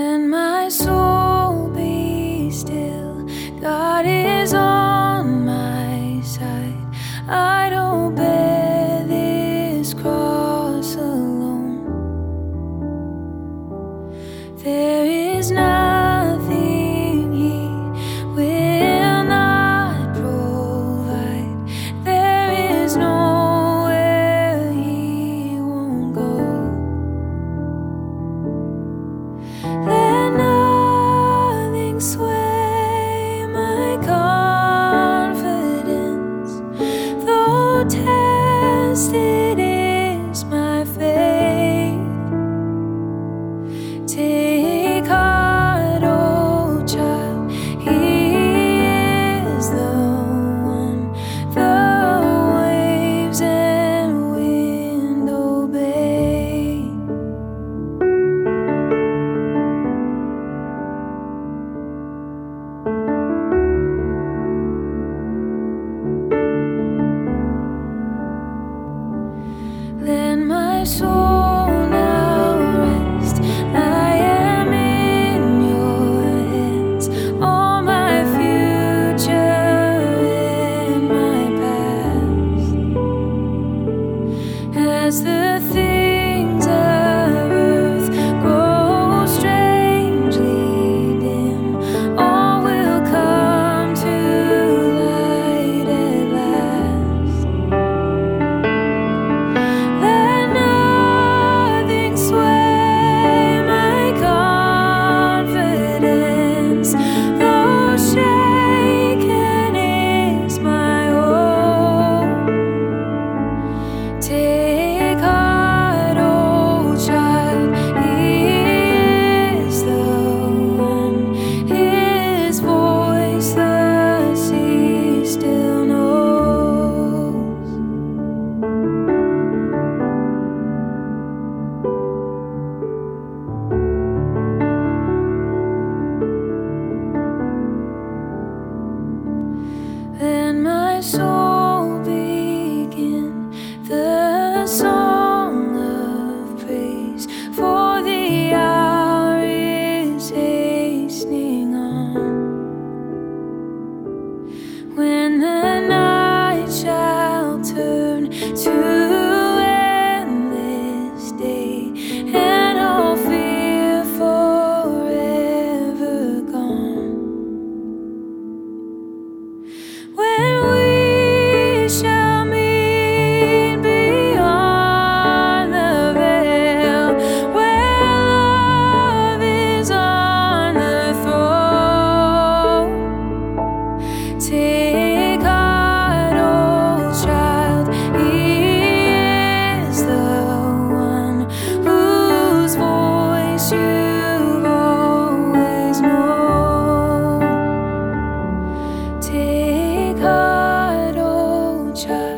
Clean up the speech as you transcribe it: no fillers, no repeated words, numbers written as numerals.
Let my soul be still. God is on my side. I don't bear this cross alone. There is nothing He will not provide. There is nowhere He won't go. Let nothing sway my confidence, though tested is my faith. Take heart, oh child, He is the one. The waves and wind obey. Let my soul now rest. I am in your hands. All my future and my past. As the things of earth grow strangely dim, all will come to light at last. Let nothing sway my confidence, though shaken is my hope. Take heart, oh child, He is the one. His voice the sea still knows. Let my soul begin the song of praise, for the hour is hastening on, when the night shall turn to endless day, and all fear forever gone. When we shall meet beyond the veil, where love is on the throne. Take heart, oh child, He is the one whose voice you've always known. Take heart, oh child.